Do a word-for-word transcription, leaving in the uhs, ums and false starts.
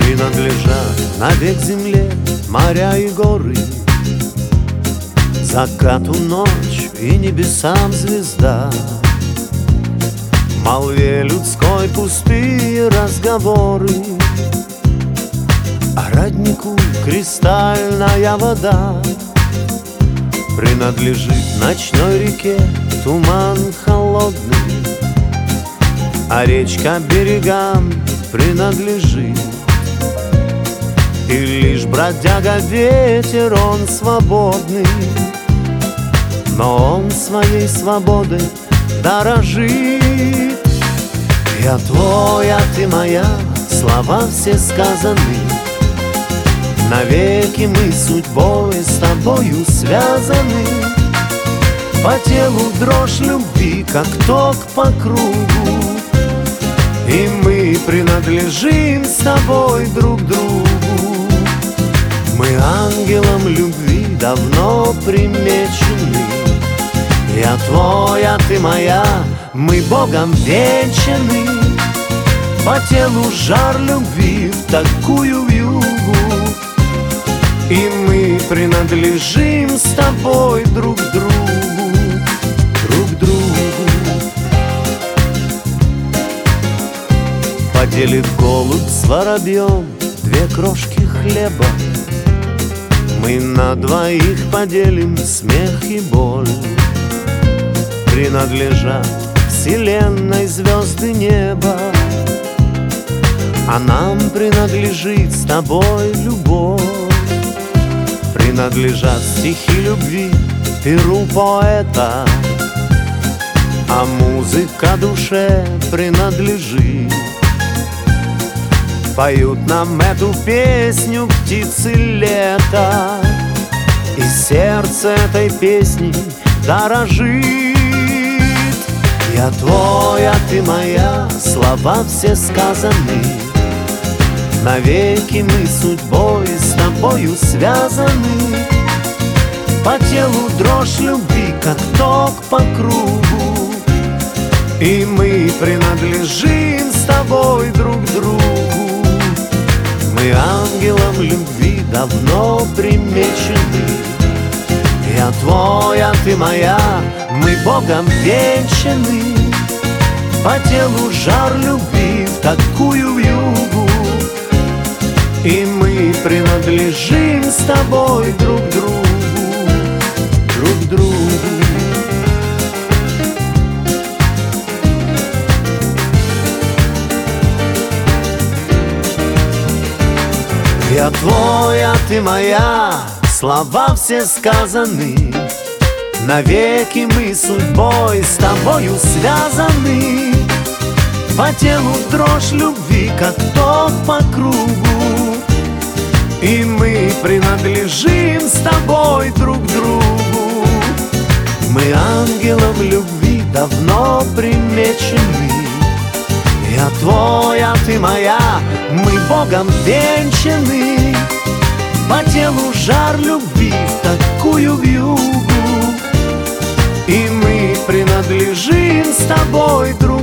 принадлежат навек земле моря и горы, закату ночь и небесам звезда. Молве людской пустые разговоры, а роднику кристальная вода. Принадлежит ночной реке туман холодный, а речка берегам принадлежит. И лишь бродяга ветер, он свободный, но он своей свободой дорожит. Я твой, а ты моя, слова все сказаны. Навеки мы судьбой с тобою связаны. По телу дрожь любви, как ток по кругу, и мы принадлежим с тобой друг другу. Мы ангелом любви давно примечены. Я твой, а ты моя, мы Богом венчаны. По телу жар любви в такую вьюгу, и мы принадлежим с тобой друг другу, друг другу. Поделит голубь с воробьем две крошки хлеба, мы на двоих поделим смех и боль. Принадлежат вселенной звезды неба, а нам принадлежит с тобой любовь. Принадлежат стихи любви перу поэта, а музыка душе принадлежит. Поют нам эту песню птицы лета, и сердце этой песни дорожит. Я твой, а ты моя, слова все сказаны. Навеки мы судьбой с тобою связаны. По телу дрожь любви, как ток по кругу, и мы принадлежим с тобой друг другу. Мы ангелом любви давно примечены. Я твой, а ты моя, мы Богом венчаны. По телу жар любви в такую вьюгу, и мы принадлежим с тобой друг другу, друг другу. Я твой, а ты моя, слова все сказаны. Навеки мы судьбой с тобою связаны. По телу дрожь любви, как ток по кругу, и мы принадлежим с тобой друг другу. Мы ангелом любви давно примечены. Я твой, а ты моя, мы Богом венчаны. По телу жар любви в такую вьюгу, и мы принадлежим с тобой друг другу.